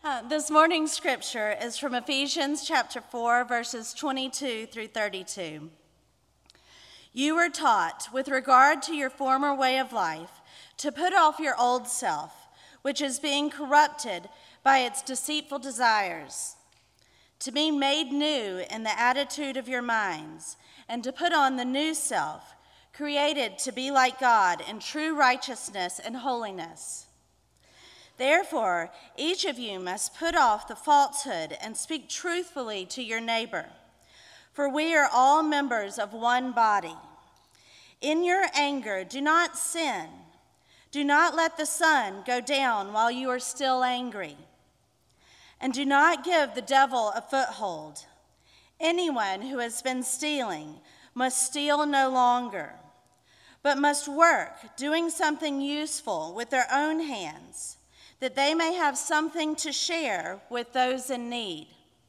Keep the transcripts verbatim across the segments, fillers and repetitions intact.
Uh, this morning's scripture is from Ephesians chapter four, verses twenty-two through thirty-two. You were taught, with regard to your former way of life, to put off your old self, which is being corrupted by its deceitful desires, to be made new in the attitude of your minds, and to put on the new self, created to be like God in true righteousness and holiness. Therefore, each of you must put off the falsehood and speak truthfully to your neighbor, for we are all members of one body. In your anger, do not sin. Do not let the sun go down while you are still angry. And do not give the devil a foothold. Anyone who has been stealing must steal no longer, but must work, doing something useful with their own hands, that they may have something to share with those in need.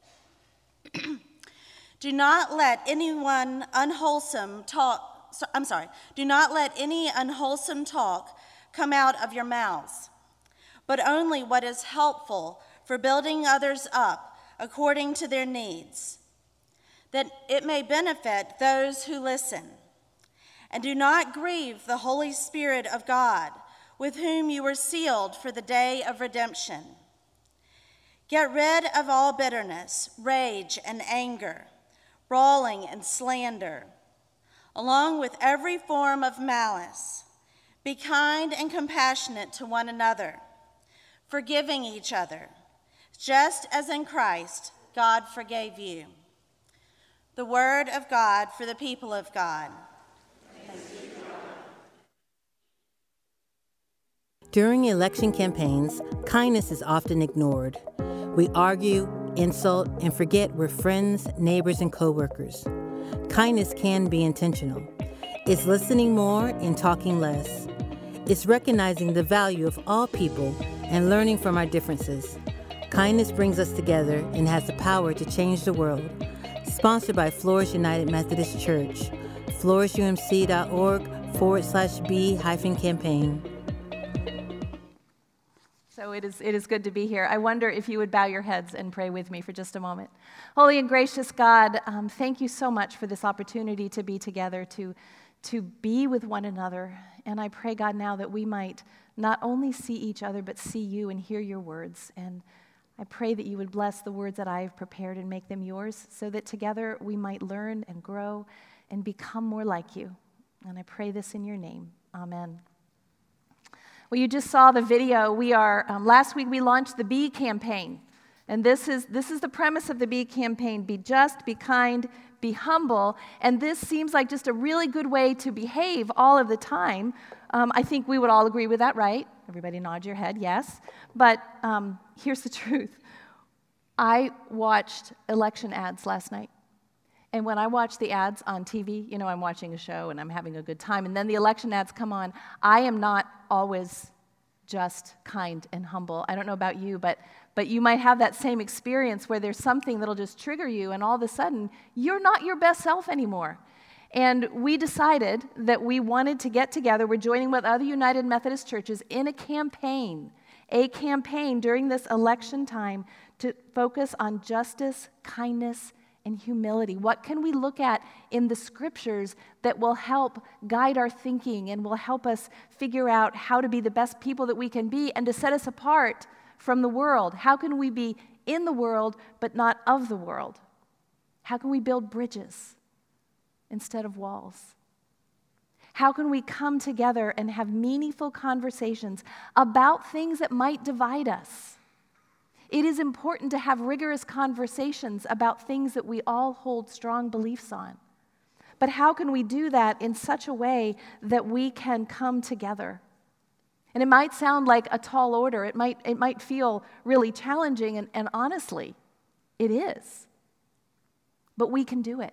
Do not let anyone unwholesome talk, I'm sorry, do not let any unwholesome talk come out of your mouths, but only what is helpful for building others up according to their needs, that it may benefit those who listen. And do not grieve the Holy Spirit of God, with whom you were sealed for the day of redemption. Get rid of all bitterness, rage, and anger, brawling and slander, along with every form of malice. Be kind and compassionate to one another, forgiving each other, just as in Christ God forgave you. The word of God for the people of God. During election campaigns, kindness is often ignored. We argue, insult, and forget we're friends, neighbors, and coworkers. Kindness can be intentional. It's listening more and talking less. It's recognizing the value of all people and learning from our differences. Kindness brings us together and has the power to change the world. Sponsored by Flourish United Methodist Church, flourishumc.org forward slash B hyphen campaign. So it is, it is good to be here. I wonder if you would bow your heads and pray with me for just a moment. Holy and gracious God, um, thank you so much for this opportunity to be together, to, to be with one another. And I pray, God, now that we might not only see each other, but see you and hear your words. And I pray that you would bless the words that I have prepared and make them yours, so that together we might learn and grow and become more like you. And I pray this in your name. Amen. Well, you just saw the video. We are, um, last week we launched the Be campaign. And this is, this is the premise of the Be campaign. Be just, be kind, be humble. And this seems like just a really good way to behave all of the time. Um, I think we would all agree with that, right? Everybody nod your head, yes. But um, here's the truth. I watched election ads last night. And when I watch the ads on T V, you know, I'm watching a show and I'm having a good time, and then the election ads come on, I am not always just kind and humble. I don't know about you, but but you might have that same experience where there's something that'll just trigger you, and all of a sudden, you're not your best self anymore. And we decided that we wanted to get together. We're joining with other United Methodist churches in a campaign, a campaign during this election time to focus on justice, kindness, and humility. What can we look at in the scriptures that will help guide our thinking and will help us figure out how to be the best people that we can be and to set us apart from the world? How can we be in the world but not of the world? How can we build bridges instead of walls? How can we come together and have meaningful conversations about things that might divide us? It is important to have rigorous conversations about things that we all hold strong beliefs on. But how can we do that in such a way that we can come together? And it might sound like a tall order. It might, it might feel really challenging, and, and honestly, it is. But we can do it.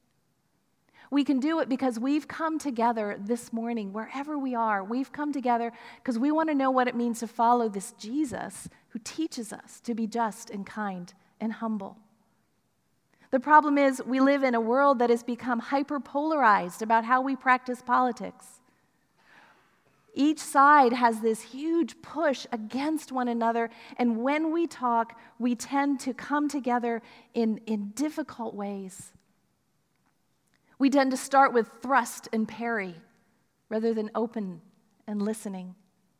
We can do it because we've come together this morning, wherever we are. We've come together because we want to know what it means to follow this Jesus who teaches us to be just and kind and humble. The problem is we live in a world that has become hyper-polarized about how we practice politics. Each side has this huge push against one another, and when we talk, we tend to come together in, in difficult ways. We tend to start with thrust and parry rather than open and listening.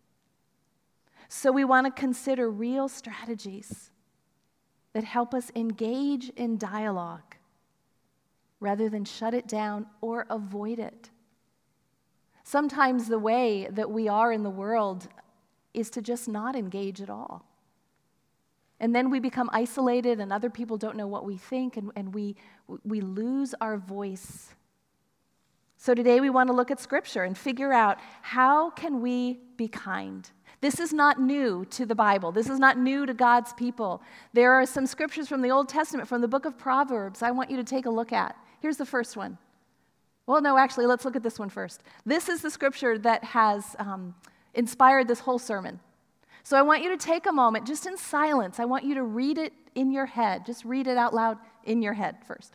So we want to consider real strategies that help us engage in dialogue rather than shut it down or avoid it. Sometimes the way that we are in the world is to just not engage at all. And then we become isolated and other people don't know what we think, and, and we, we lose our voice. So today we want to look at Scripture and figure out, how can we be kind? This is not new to the Bible. This is not new to God's people. There are some scriptures from the Old Testament, from the book of Proverbs, I want you to take a look at. Here's the first one. Well, no, actually, let's look at this one first. This is the scripture that has um, inspired this whole sermon. So I want you to take a moment, just in silence. I want you to read it in your head. Just read it out loud in your head first.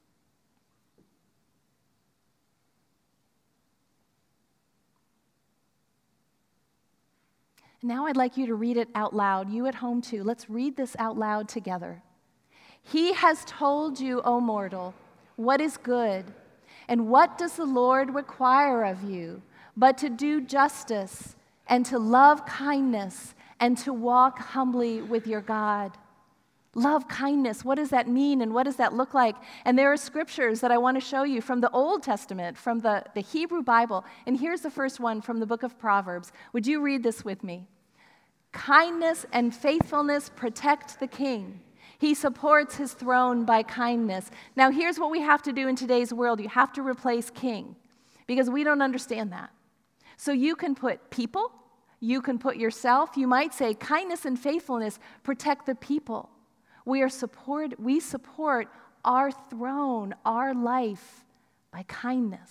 Now I'd like you to read it out loud, you at home too. Let's read this out loud together. He has told you, O mortal, what is good, and what does the Lord require of you, but to do justice, and to love kindness, and to walk humbly with your God. Love kindness, what does that mean, and what does that look like? And there are scriptures that I want to show you from the Old Testament, from the, the Hebrew Bible. And here's the first one from the book of Proverbs. Would you read this with me? Kindness and faithfulness protect the king. He supports his throne by kindness. Now here's what we have to do in today's world. You have to replace king, because we don't understand that. So you can put people, you can put yourself. You might say kindness and faithfulness protect the people. We are support, we support our throne, our life, by kindness.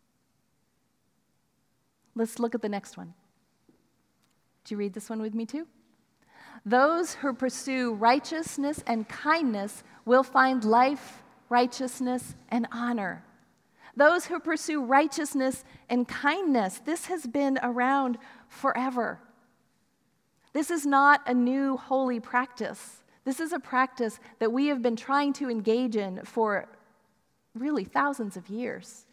Let's look at the next one. Do you read this one with me too? Those who pursue righteousness and kindness will find life, righteousness, and honor. Those who pursue righteousness and kindness, this has been around forever. This is not a new holy practice. This is a practice that we have been trying to engage in for really thousands of years.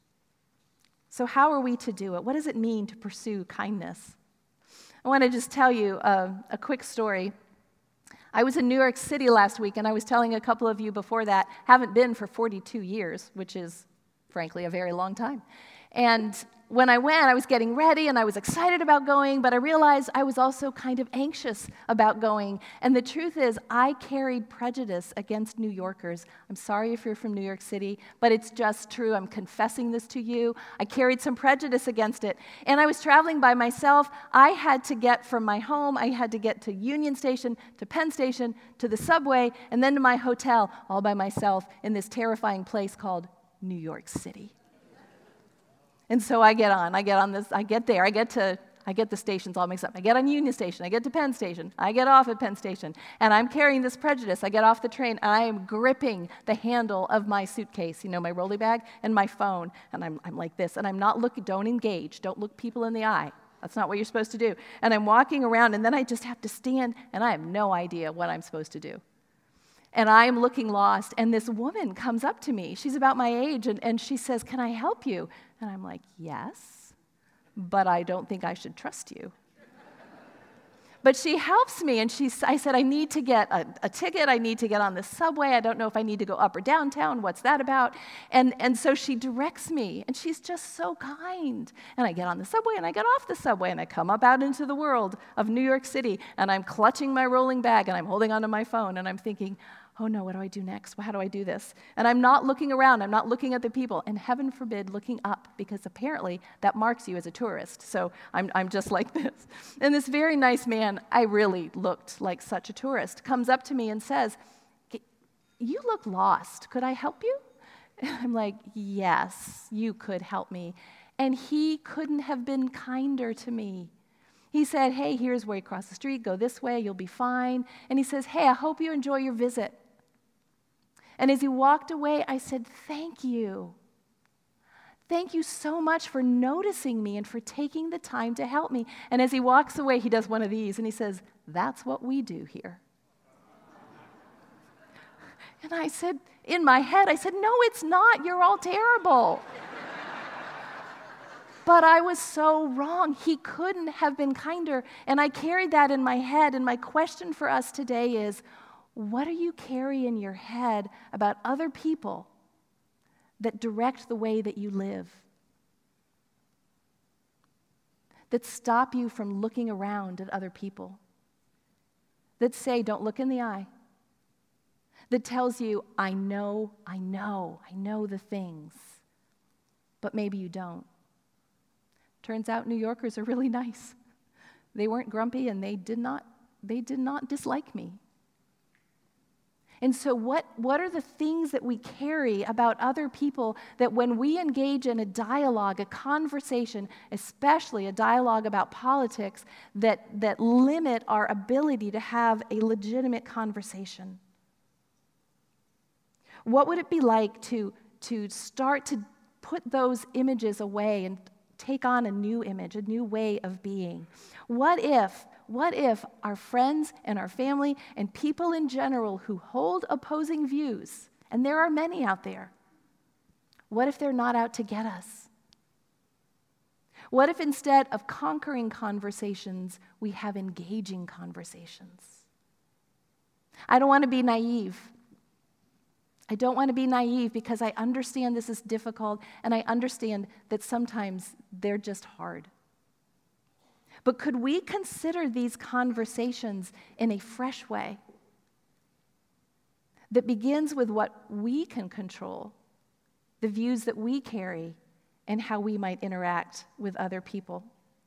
So how are we to do it? What does it mean to pursue kindness? I want to just tell you a, a quick story. I was in New York City last week, and I was telling a couple of you before that, haven't been for forty-two years, which is, frankly, a very long time. And when I went, I was getting ready, and I was excited about going, but I realized I was also kind of anxious about going. And the truth is, I carried prejudice against New Yorkers. I'm sorry if you're from New York City, but it's just true. I'm confessing this to you. I carried some prejudice against it. And I was traveling by myself. I had to get from my home, I had to get to Union Station, to Penn Station, to the subway, and then to my hotel, all by myself in this terrifying place called New York City. And so I get on, I get on this, I get there, I get to, I get the stations all mixed up. I get on Union Station, I get to Penn Station, I get off at Penn Station, and I'm carrying this prejudice. I get off the train, and I am gripping the handle of my suitcase, you know, my rolly bag, and my phone, and I'm, I'm like this, and I'm not looking, don't engage, don't look people in the eye. That's not what you're supposed to do. And I'm walking around, and then I just have to stand, and I have no idea what I'm supposed to do. And I'm looking lost, and this woman comes up to me. She's about my age, and, and she says, "Can I help you?" And I'm like, "Yes, but I don't think I should trust you." But she helps me, and she, I said, "I need to get a, a ticket. I need to get on the subway. I don't know if I need to go up or downtown. What's that about?" And, and so she directs me, and she's just so kind. And I get on the subway, and I get off the subway, and I come up out into the world of New York City, and I'm clutching my rolling bag, and I'm holding onto my phone, and I'm thinking, oh no, what do I do next? How do I do this? And I'm not looking around. I'm not looking at the people. And heaven forbid looking up, because apparently that marks you as a tourist. So I'm, I'm just like this. And this very nice man, I really looked like such a tourist, comes up to me and says, "You look lost. Could I help you?" And I'm like, "Yes, you could help me." And he couldn't have been kinder to me. He said, "Hey, here's where you cross the street. Go this way. You'll be fine." And he says, "Hey, I hope you enjoy your visit." And as he walked away, I said, "Thank you. Thank you so much for noticing me and for taking the time to help me. And as he walks away, he does one of these and he says, that's what we do here. And I said, in my head, I said, no, it's not. You're all terrible. But I was so wrong. He couldn't have been kinder. And I carried that in my head. And my question for us today is, what do you carry in your head about other people that direct the way that you live? That stop you from looking around at other people? That say, don't look in the eye? That tells you, I know, I know, I know the things, but maybe you don't. Turns out New Yorkers are really nice. They weren't grumpy and they did not, they did not dislike me. And so what, what are the things that we carry about other people that when we engage in a dialogue, a conversation, especially a dialogue about politics, that, that limit our ability to have a legitimate conversation? What would it be like to, to start to put those images away and take on a new image, a new way of being? What if, what if our friends and our family and people in general who hold opposing views, and there are many out there, what if they're not out to get us? What if instead of conquering conversations, we have engaging conversations? I don't want to be naive. I don't want to be naive because I understand this is difficult and I understand that sometimes they're just hard. But could we consider these conversations in a fresh way that begins with what we can control, the views that we carry, and how we might interact with other people?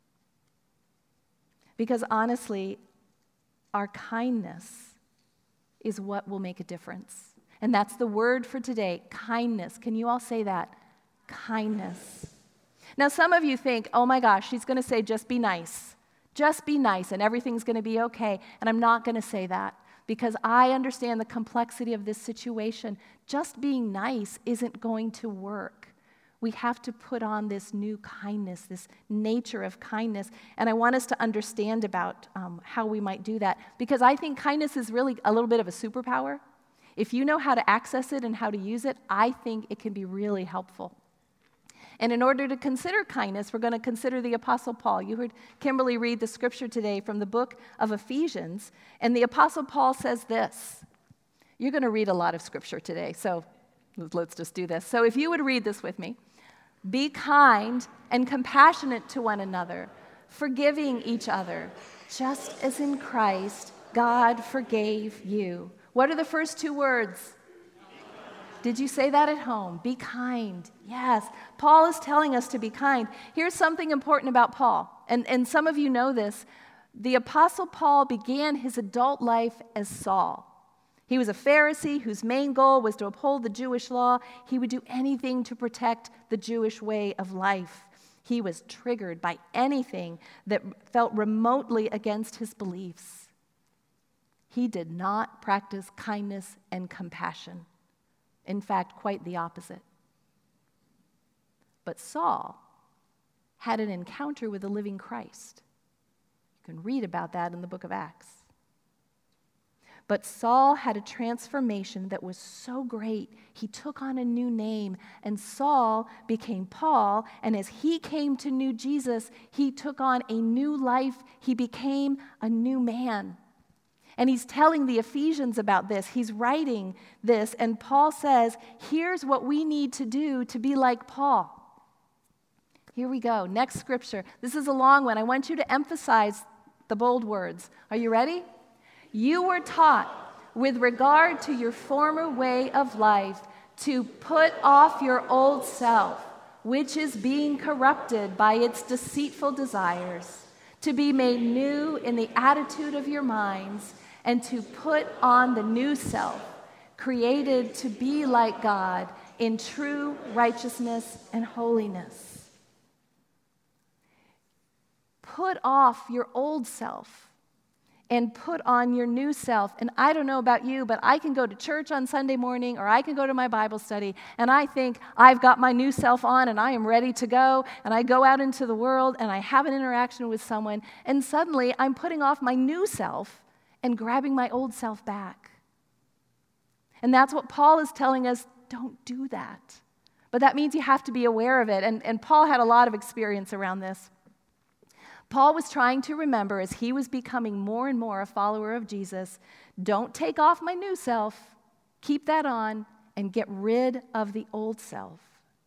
Because honestly, our kindness is what will make a difference. And that's the word for today, kindness. Can you all say that? Kindness. Now, some of you think, oh my gosh, she's going to say just be nice. Just be nice and everything's going to be okay. And I'm not going to say that because I understand the complexity of this situation. Just being nice isn't going to work. We have to put on this new kindness, this nature of kindness. And I want us to understand about um, how we might do that because I think kindness is really a little bit of a superpower. If you know how to access it and how to use it, I think it can be really helpful. And in order to consider kindness, we're going to consider the Apostle Paul. You heard Kimberly read the scripture today from the book of Ephesians, and the Apostle Paul says this. You're going to read a lot of scripture today, so let's just do this. So if you would read this with me. Be kind and compassionate to one another, forgiving each other, just as in Christ God forgave you. What are the first two words? Did you say that at home? Be kind. Yes. Paul is telling us to be kind. Here's something important about Paul, and, and some of you know this. The Apostle Paul began his adult life as Saul. He was a Pharisee whose main goal was to uphold the Jewish law. He would do anything to protect the Jewish way of life. He was triggered by anything that felt remotely against his beliefs. He did not practice kindness and compassion. In fact, quite the opposite. But Saul had an encounter with the living Christ. You can read about that in the book of Acts. But Saul had a transformation that was so great, he took on a new name, and Saul became Paul, and as he came to know Jesus, he took on a new life. He became a new man. And he's telling the Ephesians about this. He's writing this, and Paul says, here's what we need to do to be like Paul. Here we go. Next scripture. This is a long one. I want you to emphasize the bold words. Are you ready? You were taught, with regard to your former way of life, to put off your old self, which is being corrupted by its deceitful desires, to be made new in the attitude of your minds, and to put on the new self, created to be like God in true righteousness and holiness. Put off your old self. and put on your new self. And I don't know about you, but I can go to church on Sunday morning or I can go to my Bible study and I think I've got my new self on and I am ready to go, and I go out into the world and I have an interaction with someone, and suddenly I'm putting off my new self and grabbing my old self back. And that's what Paul is telling us, don't do that. But that means you have to be aware of it, and, and Paul had a lot of experience around this. Paul was trying to remember, as he was becoming more and more a follower of Jesus, don't take off my new self, keep that on, and get rid of the old self.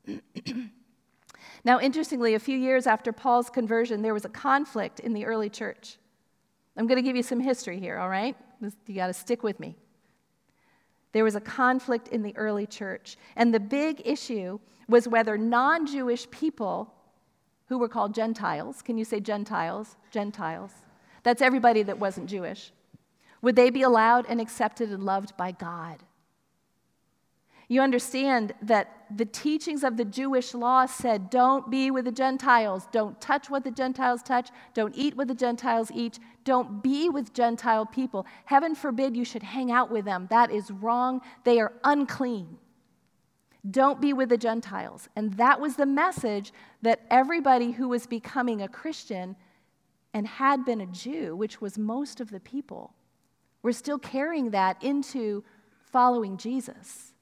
Now, interestingly, a few years after Paul's conversion, there was a conflict in the early church. I'm going to give you some history here, all right? You got to stick with me. There was a conflict in the early church, and the big issue was whether non-Jewish people who were called Gentiles, can you say Gentiles? Gentiles. That's everybody that wasn't Jewish. Would they be allowed and accepted and loved by God? You understand that the teachings of the Jewish law said, don't be with the Gentiles, don't touch what the Gentiles touch, don't eat what the Gentiles eat, don't be with Gentile people. Heaven forbid you should hang out with them. That is wrong. They are unclean. Don't be with the Gentiles. And that was the message that everybody who was becoming a Christian and had been a Jew, which was most of the people, were still carrying that into following Jesus.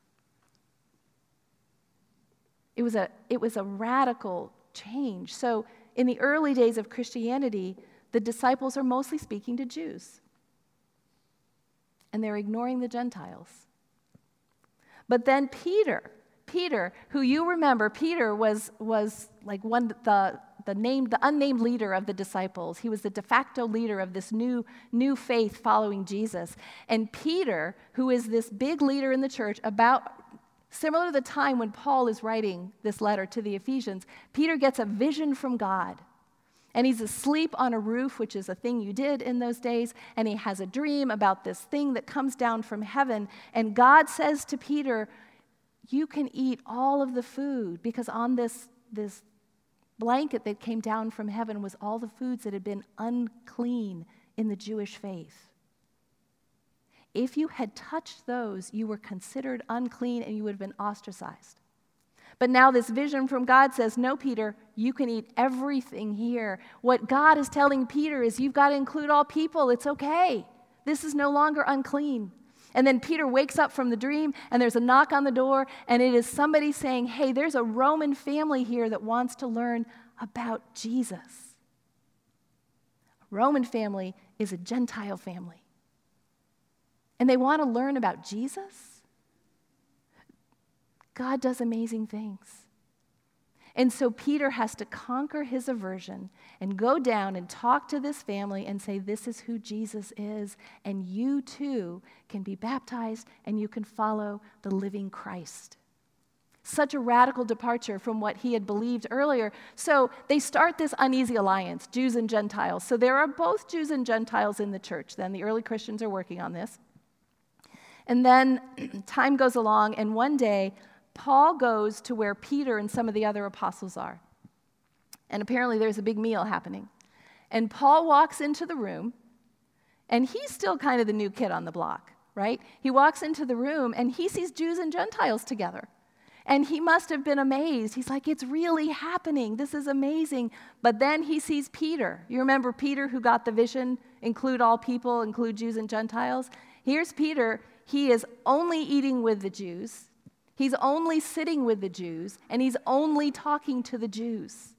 It was a, it was a radical change. So in the early days of Christianity, the disciples are mostly speaking to Jews. And they're ignoring the Gentiles. But then Peter, Peter, who you remember, Peter was, was like one the, the named, the unnamed leader of the disciples. He was the de facto leader of this new, new faith following Jesus. And Peter, who is this big leader in the church, about similar to the time when Paul is writing this letter to the Ephesians, Peter gets a vision from God. And he's asleep on a roof, which is a thing you did in those days, and he has a dream about this thing that comes down from heaven. And God says to Peter, you can eat all of the food, because on this, this blanket that came down from heaven was all the foods that had been unclean in the Jewish faith. If you had touched those, you were considered unclean and you would have been ostracized. But now this vision from God says, no, Peter, you can eat everything here. What God is telling Peter is you've got to include all people. It's okay. This is no longer unclean. And then Peter wakes up from the dream, and there's a knock on the door, and it is somebody saying, hey, there's a Roman family here that wants to learn about Jesus. A Roman family is a Gentile family. And they want to learn about Jesus? God does amazing things. And so Peter has to conquer his aversion and go down and talk to this family and say, this is who Jesus is, and you too can be baptized and you can follow the living Christ. Such a radical departure from what he had believed earlier. So they start this uneasy alliance, Jews and Gentiles. So there are both Jews and Gentiles in the church then. The early Christians are working on this. And then time goes along, and one day, Paul goes to where Peter and some of the other apostles are. And apparently there's a big meal happening. And Paul walks into the room, and he's still kind of the new kid on the block, right? He walks into the room, and he sees Jews and Gentiles together. And he must have been amazed. He's like, it's really happening. This is amazing. But then he sees Peter. You remember Peter who got the vision, include all people, include Jews and Gentiles? Here's Peter. He is only eating with the Jews. He's only sitting with the Jews, and he's only talking to the Jews.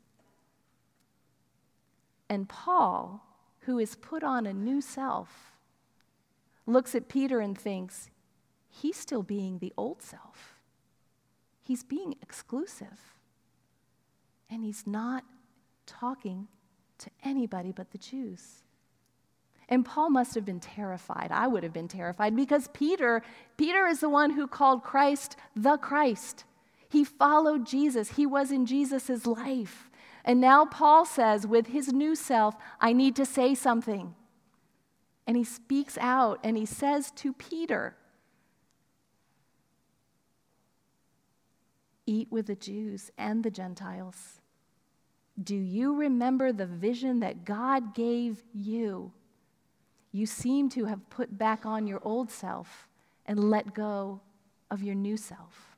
And Paul, who has put on a new self, looks at Peter and thinks, he's still being the old self. He's being exclusive. And he's not talking to anybody but the Jews. And Paul must have been terrified. I would have been terrified because Peter, Peter is the one who called Christ the Christ. He followed Jesus. He was in Jesus' life. And now Paul says, with his new self, I need to say something. And he speaks out and he says to Peter, eat with the Jews and the Gentiles. Do you remember the vision that God gave you? you seem to have put back on your old self and let go of your new self.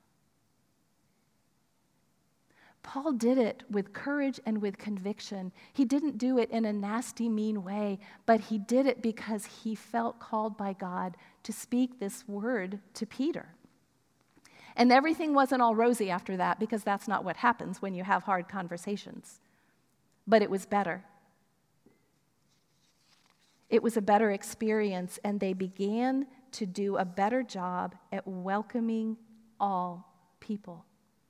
Paul did it with courage and with conviction. He didn't do it in a nasty, mean way, but he did it because he felt called by God to speak this word to Peter. And everything wasn't all rosy after that, because that's not what happens when you have hard conversations. But it was better. It was a better experience, and they began to do a better job at welcoming all people.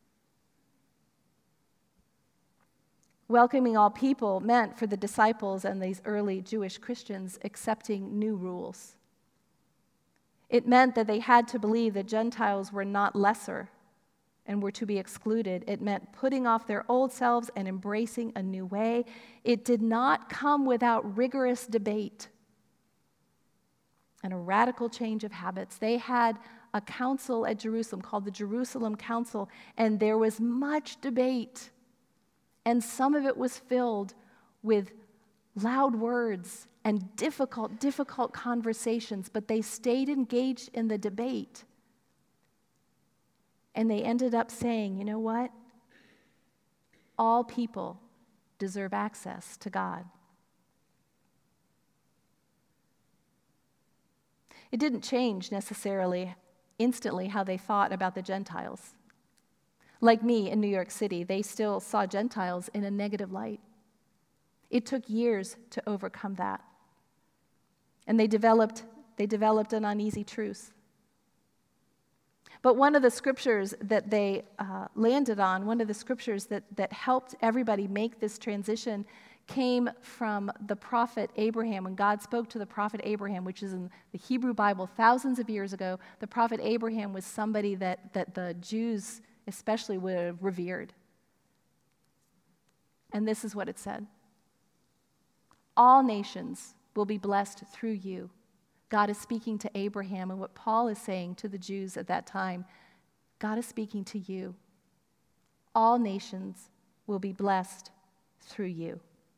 Welcoming all people meant for the disciples and these early Jewish Christians accepting new rules. It meant that they had to believe that Gentiles were not lesser and were to be excluded. It meant putting off their old selves and embracing a new way. It did not come without rigorous debate and a radical change of habits. They had a council at Jerusalem called the Jerusalem Council, and there was much debate. And some of it was filled with loud words and difficult, difficult conversations, but they stayed engaged in the debate. And they ended up saying, you know what? All people deserve access to God. It didn't change necessarily instantly how they thought about the Gentiles. Like me in New York City, they still saw Gentiles in a negative light. It took years to overcome that. And they developed, they developed an uneasy truce. But one of the scriptures that they uh, landed on, one of the scriptures that, that helped everybody make this transition, came from the prophet Abraham. When God spoke to the prophet Abraham, which is in the Hebrew Bible thousands of years ago, the prophet Abraham was somebody that, that the Jews especially would have revered. And this is what it said. All nations will be blessed through you. God is speaking to Abraham, and what Paul is saying to the Jews at that time, God is speaking to you. All nations will be blessed through you.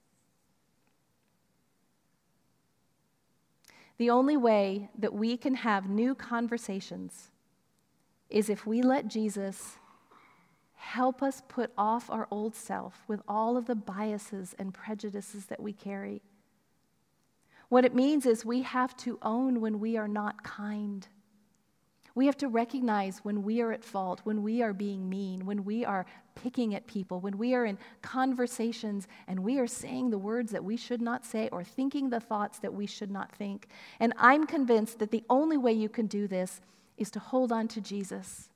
The only way that we can have new conversations is if we let Jesus help us put off our old self with all of the biases and prejudices that we carry. What it means is we have to own when we are not kind. We have to recognize when we are at fault, when we are being mean, when we are picking at people, when we are in conversations and we are saying the words that we should not say or thinking the thoughts that we should not think. And I'm convinced that the only way you can do this is to hold on to Jesus.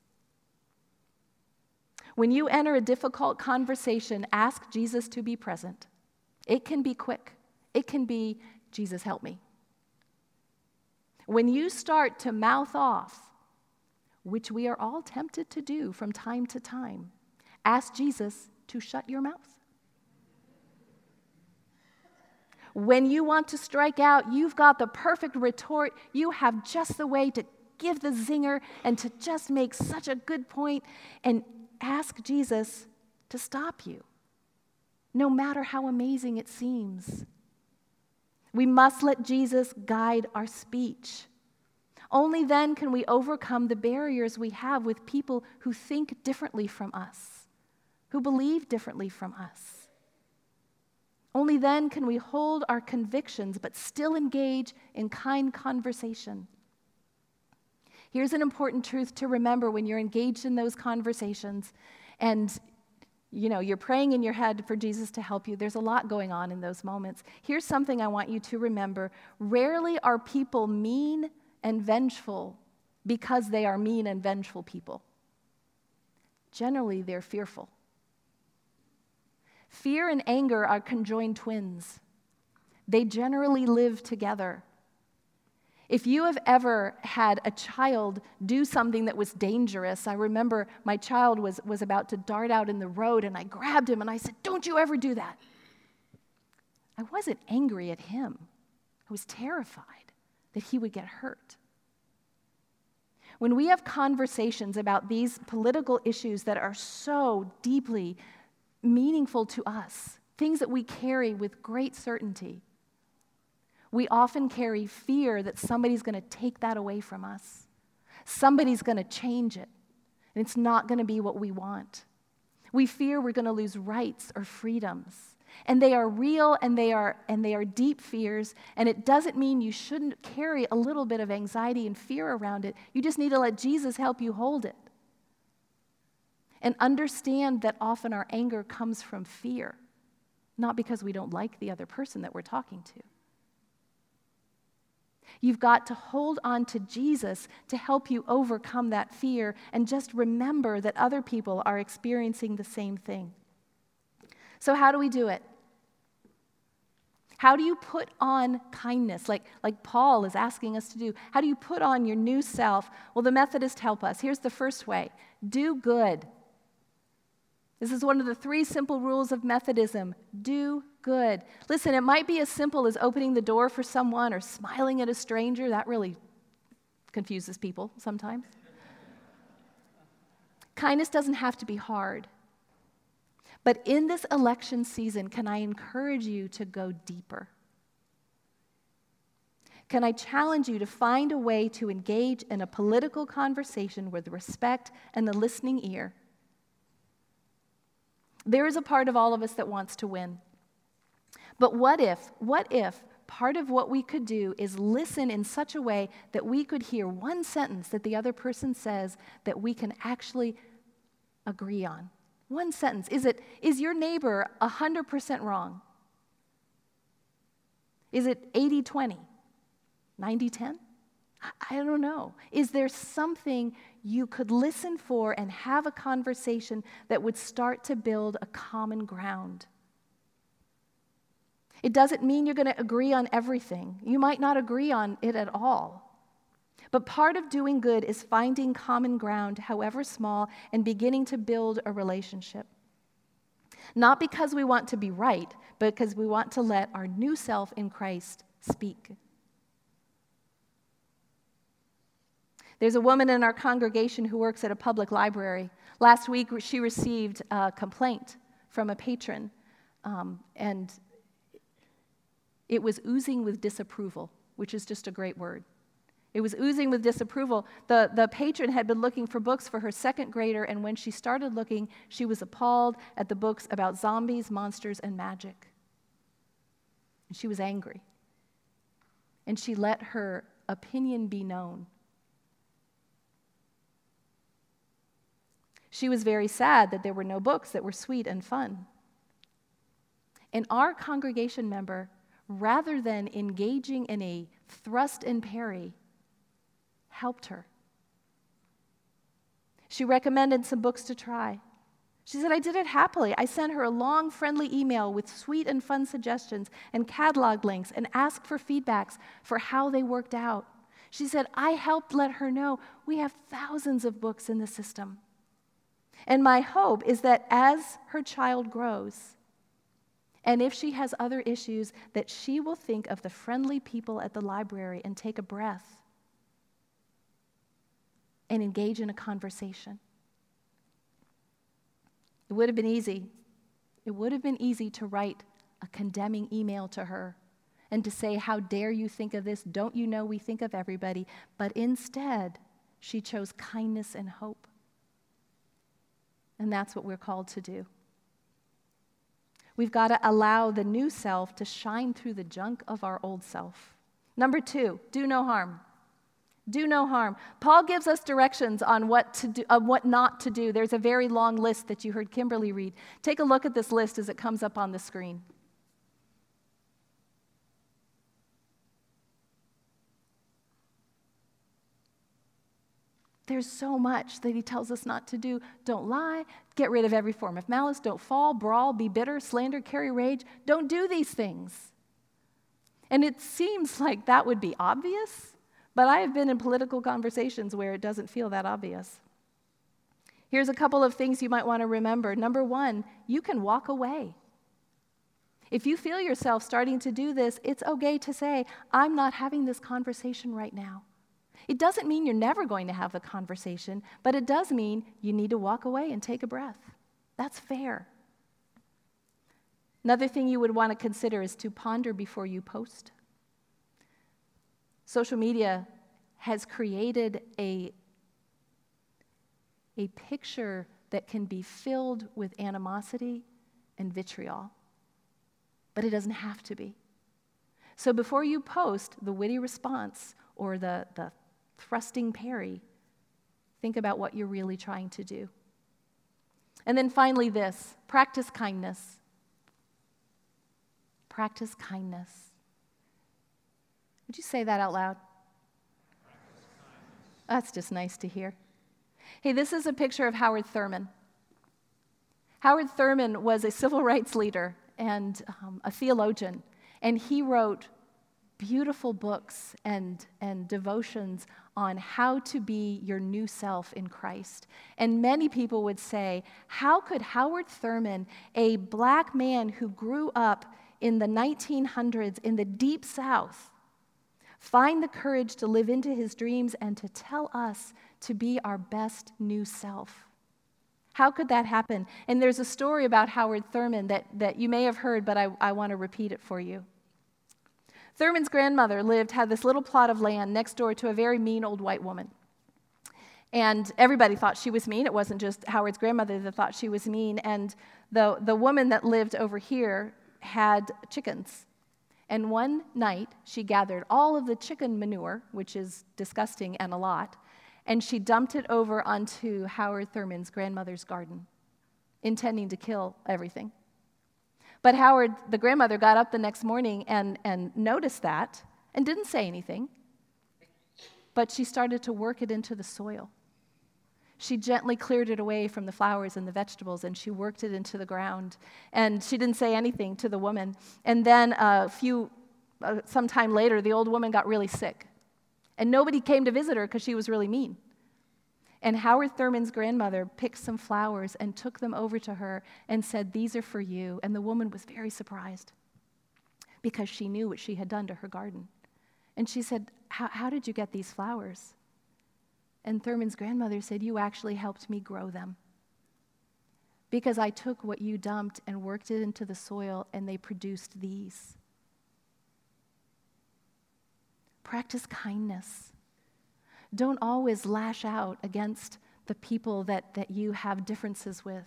When you enter a difficult conversation, ask Jesus to be present. It can be quick. It can be, Jesus, help me. When you start to mouth off, which we are all tempted to do from time to time, ask Jesus to shut your mouth. When you want to strike out, you've got the perfect retort. You have just the way to give the zinger and to just make such a good point, and ask Jesus to stop you, no matter how amazing it seems. We must let Jesus guide our speech. Only then can we overcome the barriers we have with people who think differently from us, who believe differently from us. Only then can we hold our convictions but still engage in kind conversation. Here's an important truth to remember when you're engaged in those conversations and you know, you're praying in your head for Jesus to help you. There's a lot going on in those moments. Here's something I want you to remember. Rarely are people mean and vengeful because they are mean and vengeful people. Generally, they're fearful. Fear and anger are conjoined twins. They generally live together. If you have ever had a child do something that was dangerous, I remember my child was, was about to dart out in the road, and I grabbed him and I said, "Don't you ever do that." I wasn't angry at him. I was terrified that he would get hurt. When we have conversations about these political issues that are so deeply meaningful to us, things that we carry with great certainty, We often carry fear that somebody's going to take that away from us. Somebody's going to change it, and it's not going to be what we want. We fear we're going to lose rights or freedoms, and they are real and they are and they are deep fears, and it doesn't mean you shouldn't carry a little bit of anxiety and fear around it. You just need to let Jesus help you hold it. And understand that often our anger comes from fear, not because we don't like the other person that we're talking to. You've got to hold on to Jesus to help you overcome that fear, and just remember that other people are experiencing the same thing. So how do we do it? How do you put on kindness, like, like Paul is asking us to do? How do you put on your new self? Well, the Methodists help us. Here's the first way. Do good. This is one of the three simple rules of Methodism. Do good. Listen, it might be as simple as opening the door for someone or smiling at a stranger. That really confuses people sometimes. Kindness doesn't have to be hard. But in this election season, can I encourage you to go deeper? Can I challenge you to find a way to engage in a political conversation with respect and the listening ear? There is a part of all of us that wants to win. But what if, what if part of what we could do is listen in such a way that we could hear one sentence that the other person says that we can actually agree on? One sentence. Is it, is your neighbor one hundred percent wrong? Is it eighty twenty? ninety ten? I don't know. Is there something you could listen for and have a conversation that would start to build a common ground? It doesn't mean you're going to agree on everything. You might not agree on it at all. But part of doing good is finding common ground, however small, and beginning to build a relationship. Not because we want to be right, but because we want to let our new self in Christ speak. There's a woman in our congregation who works at a public library. Last week, she received a complaint from a patron, um, and it was oozing with disapproval, which is just a great word. It was oozing with disapproval. The, the patron had been looking for books for her second grader, and when she started looking, she was appalled at the books about zombies, monsters, and magic. And she was angry. And she let her opinion be known. She was very sad that there were no books that were sweet and fun. And our congregation member, rather than engaging in a thrust and parry, helped her. She recommended some books to try. She said, I did it happily. I sent her a long, friendly email with sweet and fun suggestions and catalog links and asked for feedbacks for how they worked out. She said, I helped let her know we have thousands of books in the system. And my hope is that as her child grows, and if she has other issues, that she will think of the friendly people at the library and take a breath and engage in a conversation. It would have been easy. It would have been easy to write a condemning email to her and to say, how dare you think of this? Don't you know we think of everybody? But instead, she chose kindness and hope. And that's what we're called to do. We've got to allow the new self to shine through the junk of our old self. Number two, do no harm. Do no harm. Paul gives us directions on what to do, on what not to do. There's a very long list that you heard Kimberly read. Take a look at this list as it comes up on the screen. There's so much that he tells us not to do. Don't lie. Get rid of every form of malice. Don't fall, brawl, be bitter, slander, carry rage. Don't do these things. And it seems like that would be obvious, but I have been in political conversations where it doesn't feel that obvious. Here's a couple of things you might want to remember. Number one, you can walk away. If you feel yourself starting to do this, it's okay to say, I'm not having this conversation right now. It doesn't mean you're never going to have the conversation, but it does mean you need to walk away and take a breath. That's fair. Another thing you would want to consider is to ponder before you post. Social media has created a, a picture that can be filled with animosity and vitriol, but it doesn't have to be. So before you post the witty response or the, the thrusting parry, think about what you're really trying to do. And then finally this, practice kindness. Practice kindness. Would you say that out loud? That's just nice to hear. Hey, this is a picture of Howard Thurman. Howard Thurman was a civil rights leader and um, a theologian, and he wrote beautiful books and, and devotions on how to be your new self in Christ. And many people would say, how could Howard Thurman, a black man who grew up in the nineteen hundreds in the Deep South, find the courage to live into his dreams and to tell us to be our best new self? How could that happen? And there's a story about Howard Thurman that, that you may have heard, but I, I want to repeat it for you. Thurman's grandmother lived, had this little plot of land next door to a very mean old white woman. And everybody thought she was mean. It wasn't just Howard's grandmother that thought she was mean. And the, the woman that lived over here had chickens. And one night, she gathered all of the chicken manure, which is disgusting and a lot, and she dumped it over onto Howard Thurman's grandmother's garden, intending to kill everything. But Howard, the grandmother, got up the next morning and, and noticed that and didn't say anything, but she started to work it into the soil. She gently cleared it away from the flowers and the vegetables, and she worked it into the ground. And she didn't say anything to the woman. And then a few, uh, some time later, the old woman got really sick. And nobody came to visit her because she was really mean. And Howard Thurman's grandmother picked some flowers and took them over to her and said, "These are for you." And the woman was very surprised because she knew what she had done to her garden. And she said, how did you get these flowers? And Thurman's grandmother said, "You actually helped me grow them. Because I took what you dumped and worked it into the soil, and they produced these." Practice kindness. Don't always lash out against the people that, that you have differences with.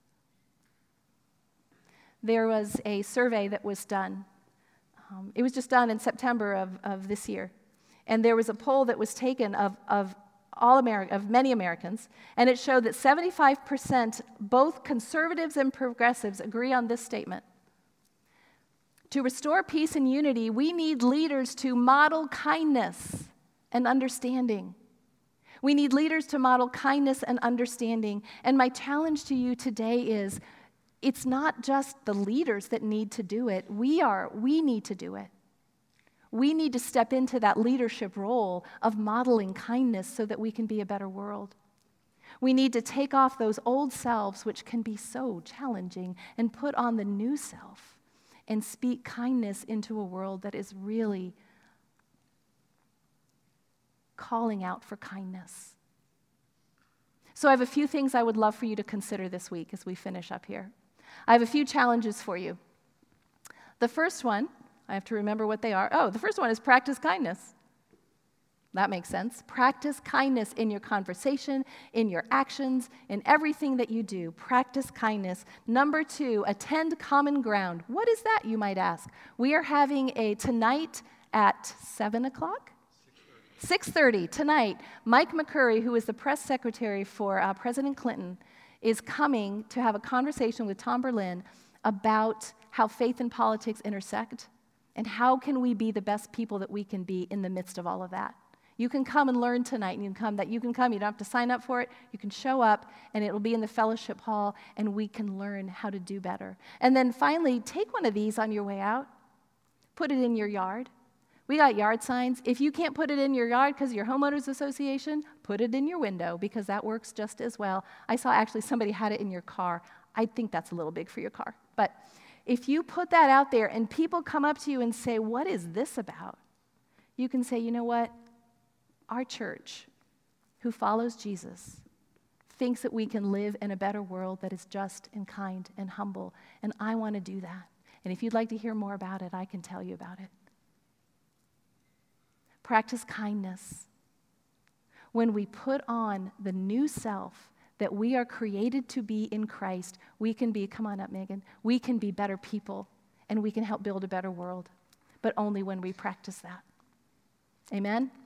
There was a survey that was done. Um, it was just done in September of, of this year. And there was a poll that was taken of, of all Ameri- of many Americans, and it showed that seventy-five percent, both conservatives and progressives, agree on this statement. To restore peace and unity, we need leaders to model kindness and understanding. We need leaders to model kindness and understanding. And my challenge to you today is, it's not just the leaders that need to do it. We are, we need to do it. We need to step into that leadership role of modeling kindness so that we can be a better world. We need to take off those old selves, which can be so challenging, and put on the new self and speak kindness into a world that is really calling out for kindness. So I have a few things I would love for you to consider this week as we finish up here. I have a few challenges for you. The first one, I have to remember what they are. Oh, the first one is practice kindness. That makes sense. Practice kindness in your conversation, in your actions, in everything that you do. Practice kindness. Number two, attend Common Ground. What is that, you might ask? We are having a tonight at seven o'clock? six thirty tonight. Mike McCurry, who is the press secretary for uh, President Clinton, is coming to have a conversation with Tom Berlin about how faith and politics intersect and how can we be the best people that we can be in the midst of all of that. You can come and learn tonight, and you can come, that you can come, you don't have to sign up for it, you can show up, and it'll be in the fellowship hall, and we can learn how to do better. And then finally, take one of these on your way out, put it in your yard. We got yard signs. If you can't put it in your yard because of your homeowners association, put it in your window because that works just as well. I saw actually somebody had it in your car. I think that's a little big for your car. But if you put that out there and people come up to you and say, "What is this about?" You can say, "You know what? Our church, who follows Jesus, thinks that we can live in a better world that is just and kind and humble, and I want to do that. And if you'd like to hear more about it, I can tell you about it." practice kindness. When we put on the new self that we are created to be in Christ, we can be, come on up, Megan, we can be better people, and we can help build a better world, but only when we practice that. Amen?